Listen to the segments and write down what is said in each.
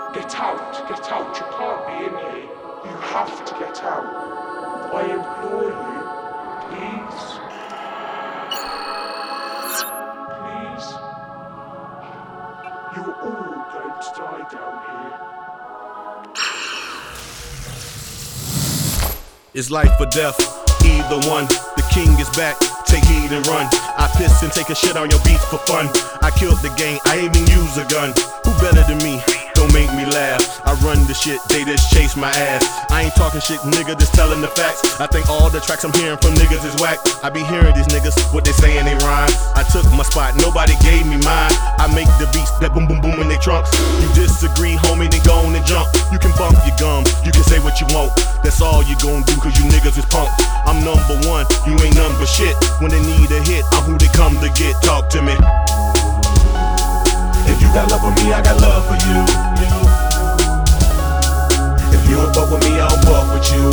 Get out, you can't be in here. You have to get out. I implore you, please. Please. You're all going to die down here. It's life or death, either one. The king is back, take heed and run. I piss and take a shit on your beats for fun. I killed the game, I even use a gun. Who better than me? Don't make me laugh. I run the shit, they just chase my ass. I ain't talking shit, nigga, just telling the facts. I think all the tracks I'm hearing from niggas is whack. I be hearing these niggas, what they saying they rhyme. I took my spot, nobody gave me mine. I make the beats that boom boom boom in their trunks. You disagree, homie, then go on and jump. You can bump your gum, you can say what you want. That's all you gon' do, cause you niggas is punk. I'm number one, you ain't number shit. When they need a hit, I'm who they come to get. Talk to me. If you got love for me, I got love for you. If you don't fuck with me, I don't fuck with you.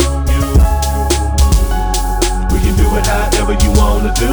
We can do it however you wanna do.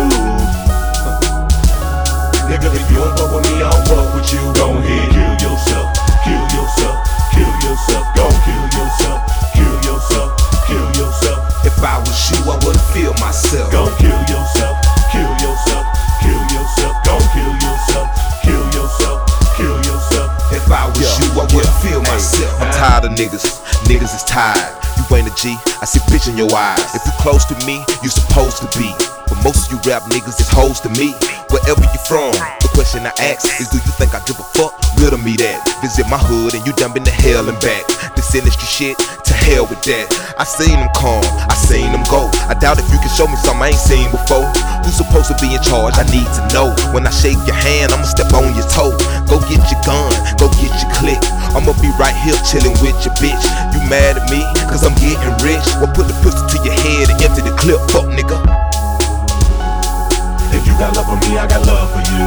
Nigga, if you don't fuck with me, I don't fuck with you. Go ahead, kill yourself, kill yourself, kill yourself. Go kill yourself, kill yourself, kill yourself. If I was you, I wouldn't feel myself. Go kill yourself, kill yourself, kill yourself. Go kill yourself, kill yourself, kill yourself. If I was you, I wouldn't feel myself. I'm tired of niggas, niggas is tired. You ain't a G, I see bitch in your eyes. If you close to me, you supposed to be. But most of you rap niggas is hoes to me. Wherever you from, the question I ask is, do you think I give a fuck? Riddle me that. Visit my hood and you done been to hell and back. This industry shit, to hell with that. I seen them come, I seen them go. I doubt if you can show me something I ain't seen before. Who's supposed to be in charge? I need to know. When I shake your hand, I'ma step on your toe. Go get your gun, go get your click. I'ma be right here chillin' with your bitch. You mad at me? Cause I'm getting rich. Well, put the pistol to your head and empty the clip, fuck nigga. If you got love for me, I got love for you.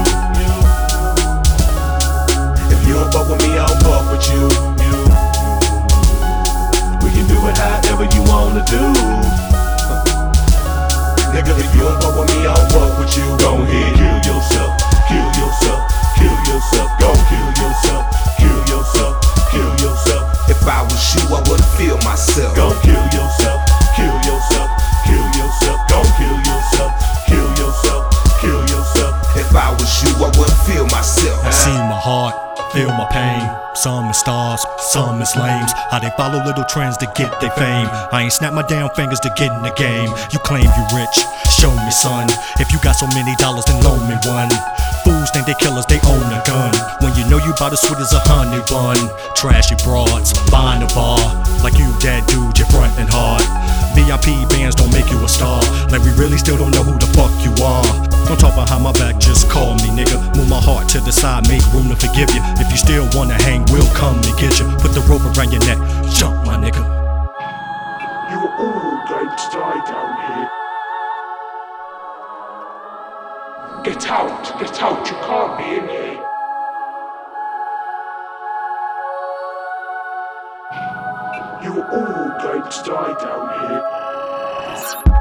If you don't fuck with me, I don't fuck with you. We can do it however you wanna do. Nigga, if you don't fuck with me, I don't fuck with you. Go ahead, kill yourself, kill yourself, kill yourself. Go kill yourself, kill yourself, kill yourself. If I was you, I wouldn't feel myself. Go kill yourself, kill yourself, kill yourself. Go kill yourself, kill yourself, kill yourself. If I was you, I wouldn't feel myself. See my heart, feel my pain. Some is stars, some is lames. How they follow little trends to get their fame. I ain't snap my damn fingers to get in the game. You claim you rich, show me son. If you got so many dollars, then loan me one. Fools think they killers, they own a gun. When you know you bout as sweet as a honey bun. Trashy broads, buying a bar. Like you that dude, you're frontin' hard. VIP bands don't make you a star. Like we really still don't know who the fuck you are. Don't talk behind my back, just call me nigga. Move my heart to the side, make room to forgive you. If you still wanna hang, we'll come to get you. Put the rope around your neck, jump my nigga. You're all going to die down here. Get out, you can't be in here. You're all going to die down here.